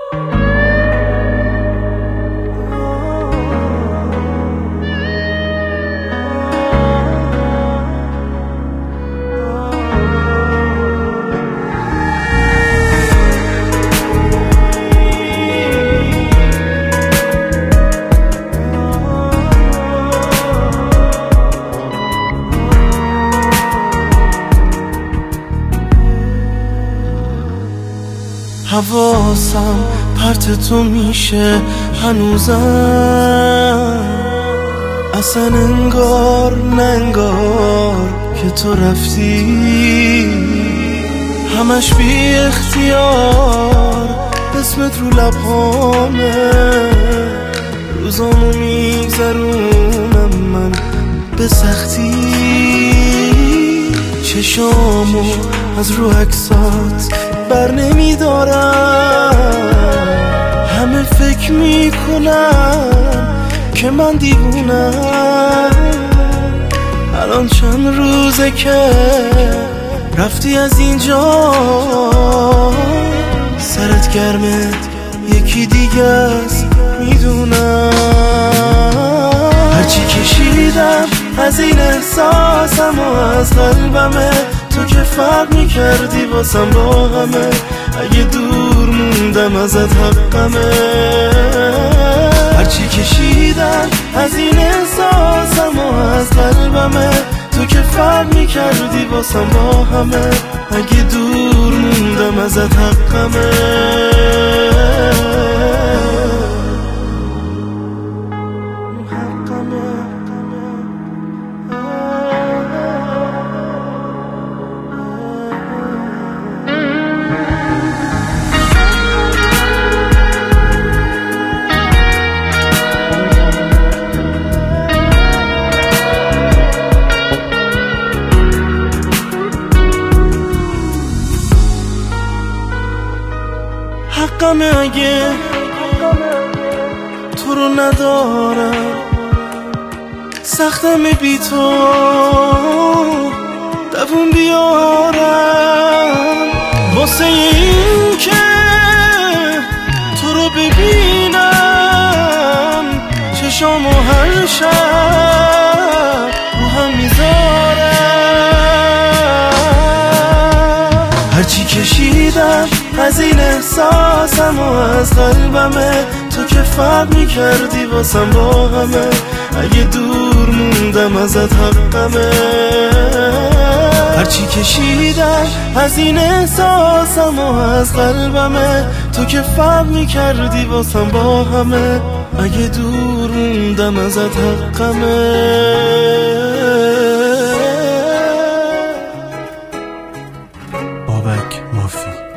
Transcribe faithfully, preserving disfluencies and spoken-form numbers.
حواسم پرت تو میشه هنوزم، اصلا انگار نه انگار که تو رفتی، همش بی اختیار اسمت رو لبهامه، روزامو میگذرونم من به سختی، چشامو از رو عکسات بر نمیدارم، همه فکر میکنم که من دیوونم، الان چند روزه که رفتی از اینجا، سرت گرمه یکی دیگه است میدونم، هرچی کشیدم از این احساسم و از قلبمه، تو که فرق میکردی واسم با همه، اگه دور موندم ازت حقمه، هرچی کشیدم از این احساسم و از قلبمه، تو که فرق میکردی واسم با همه، اگه دور موندم ازت حقمه. حقمه اگه تو رو ندارم، سختمه بی تو دوون بیارم، واسه این که تو رو ببینم چشامو هر شب رو هم میذارم، هرچی کشیدم از این احساسم و از قلبمه، تو که فرق میکردی واسم با همه، اگه دور موندم ازت حقمه، هرچی کشیدم از این احساسم و از قلبمه، تو که فرق میکردی واسم با همه، اگه دور موندم ازت حقمه. بابک مافی.